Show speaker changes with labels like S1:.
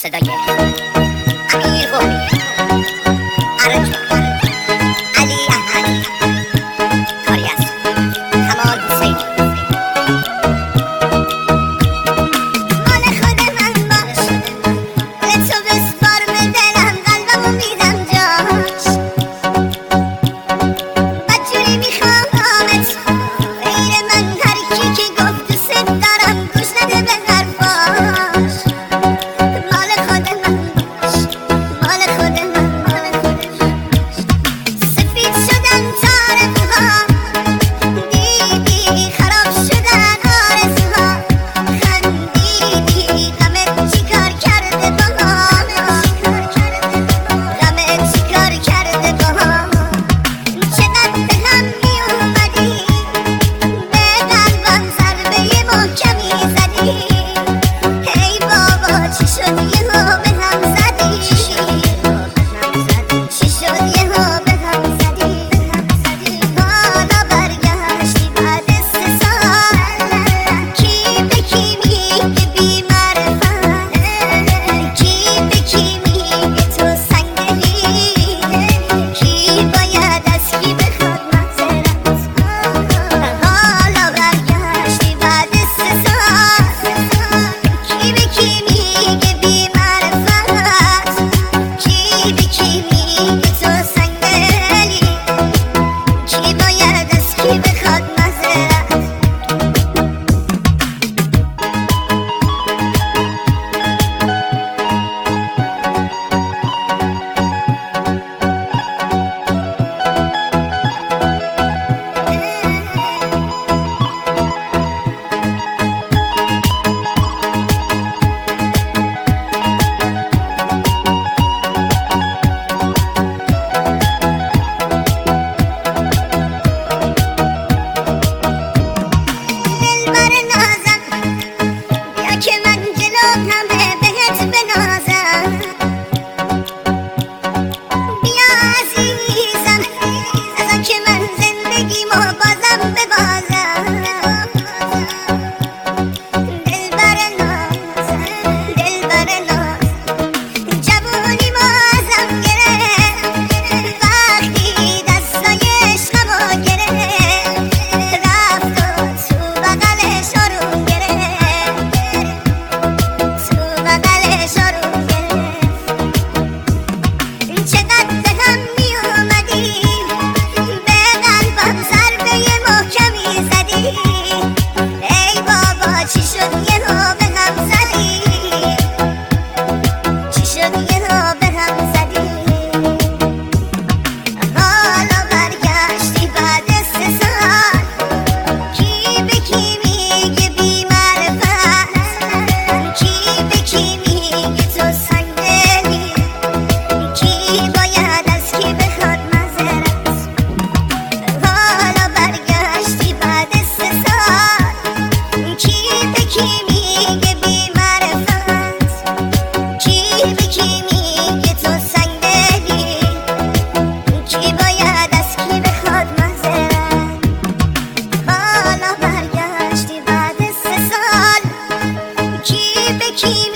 S1: صدای امیر قومی، عرج علی احمدی، کاری از کمال حسینی. مال خود من باش، به تو بسپار، به دلم قلبمو میدم جاش. بدجوری میخوامت غیر من، هر کی که گفت دوست دارم گوش نده به حرفاش. مال خود من باش، مال خود من، مال خود من. سفید شدن تاره‌ها، دیدی خراب شدن آرزوها. خندیدی غمت چیکار کرده با ما، غمت چیکار کرده با ما. چقدر به هم میومدی، به قلبم ضربه محکمی زدی. ای بابا چی شد یهو به هم زدی، چی شد یهو به هم زدی. حالا برگشتی بعد 3 سال، کی به کی میگه بی معرفت، کی به کی میگه تو سنگدلی، کی باید از کی بخواد معذرت. حالا برگشتی بعد 3 سال، کی به کی میگه بی معرفت، کی به کی میگه تو سنگدلی، کی باید از کی بخواد معذرت. دلبر نازم بیا که من جلو همه بهت بنازم. بیا عزیزم ازا که من زندگیمو بازم ببازم. دلبر نازم، دلبر نازم، جوونیمو ازم گرفت وقتی دستای عشقمو گرفت. رفت و تو بغلش آروم گرفت، تو بغلش آروم گرفت. چقدر به هم میومدی، به قلبم ضربه محکمی زدی. ای بابا چی شد یهو به هم زدی، چی شد یهو به هم زدی. حالا برگشتی بعد 3 سال، کی به کی میگه بی معرفت، کی به کی میگه تو سنگدلی، کی باید از کی بخواد معذرت. حالا برگشتی بعد 3 سال، کی به کی میگه بی معرفت، کی به کی میگه تو سنگدلی، کی باید از کی بخواد معذرت. حالا برگشتی بعد 3 سال، کی به کی